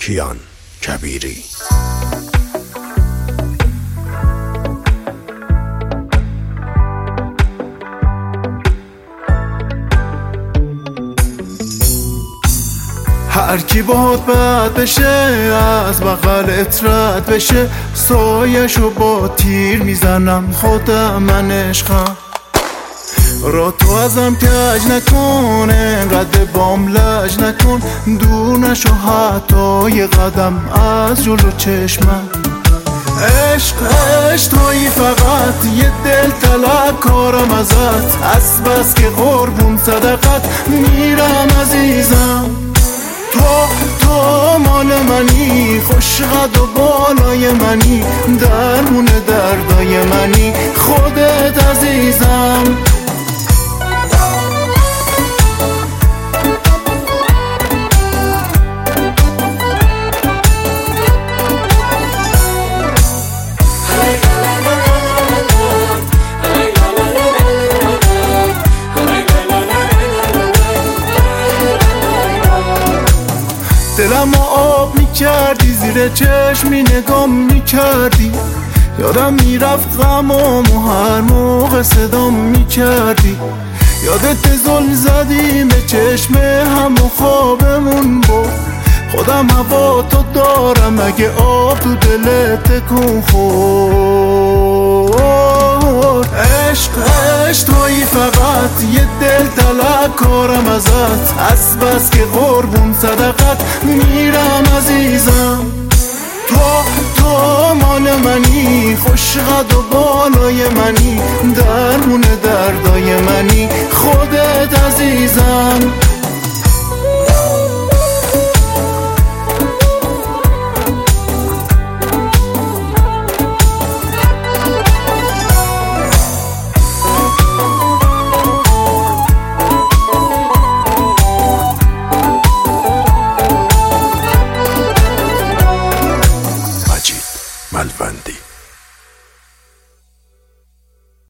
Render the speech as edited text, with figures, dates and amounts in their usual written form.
کیان کبیری. هر کی باهات بد بشه از بغلت رد بشه، سایشو با تیر میزنم خودم من عشقم. را تو ازم کج نکن، انقدر بام لج نکن، دور نشو حتی یه قدم از جلو چشمم. عشق تویی فقط، یه دل طلبکارم ازت، از بس که قربون صدقت میرم عزیزم. تو مال منی، خوش قد و بالای منی، درمون دردای منی، خودت عزیزم. دلم آب میکردی، زیر چشمی نگام میکردی، یادم میرفت غمامو هر موقع صدام میکردی. یادت ظلم زدیم به چشم هم و خوابمون بود، خودم هوا تو دارم اگه آب تو دلت تکون خورد. عشق تویی فقط، یه دل طلبکارم ازت، از بس که قربون صدقت میرم عزیزم. تو مال منی، خوش قد و بالای منی، درمون دردای منی، خودت عزیزم.